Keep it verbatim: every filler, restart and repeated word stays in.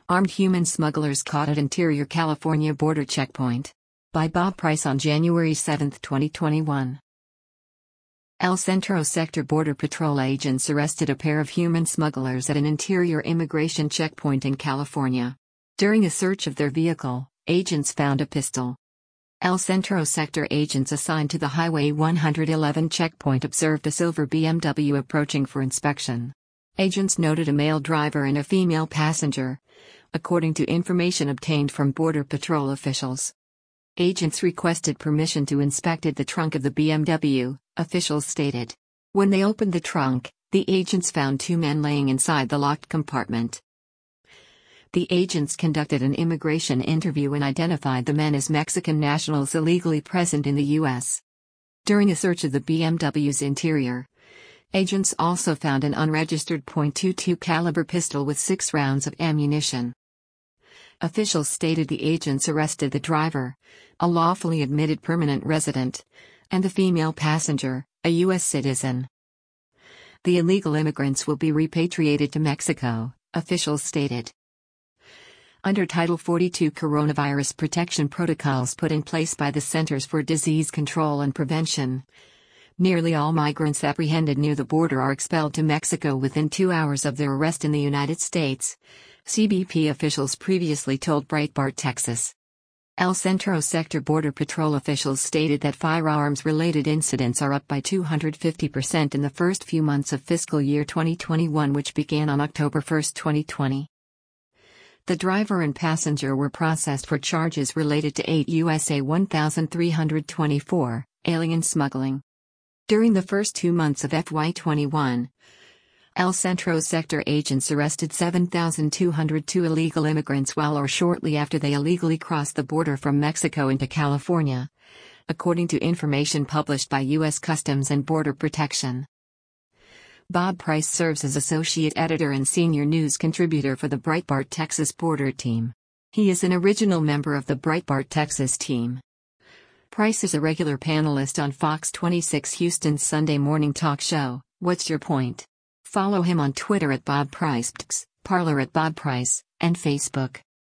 Armed human smugglers caught at Interior California border checkpoint. By Bob Price on January seventh, twenty twenty-one. El Centro Sector Border Patrol agents arrested a pair of human smugglers at an interior immigration checkpoint in California. During a search of their vehicle, agents found a pistol. El Centro Sector agents assigned to the Highway one eleven checkpoint observed a silver B M W approaching for inspection. Agents noted a male driver and a female passenger, according to information obtained from Border Patrol officials. Agents requested permission to inspect the trunk of the B M W, officials stated. When they opened the trunk, the agents found two men laying inside the locked compartment. The agents conducted an immigration interview and identified the men as Mexican nationals illegally present in the U S. During a search of the B M W's interior, agents also found an unregistered point two two caliber pistol with six rounds of ammunition. Officials stated the agents arrested the driver, a lawfully admitted permanent resident, and the female passenger, a U S citizen. The illegal immigrants will be repatriated to Mexico, officials stated. Under Title forty-two coronavirus protection protocols put in place by the Centers for Disease Control and Prevention, nearly all migrants apprehended near the border are expelled to Mexico within two hours of their arrest in the United States, C B P officials previously told Breitbart Texas. El Centro Sector Border Patrol officials stated that firearms-related incidents are up by two hundred fifty percent in the first few months of fiscal year twenty twenty-one, which began on October first, twenty twenty. The driver and passenger were processed for charges related to eight U S A thirteen twenty-four, alien smuggling. During the first two months of F Y twenty-one, El Centro Sector agents arrested seven thousand two hundred two illegal immigrants while or shortly after they illegally crossed the border from Mexico into California, according to information published by U S Customs and Border Protection. Bob Price serves as associate editor and senior news contributor for the Breitbart Texas Border Team. He is an original member of the Breitbart Texas team. Price is a regular panelist on Fox twenty-six Houston's Sunday morning talk show, What's Your Point? Follow him on Twitter at Bob Price, Parler at Bob Price, and Facebook.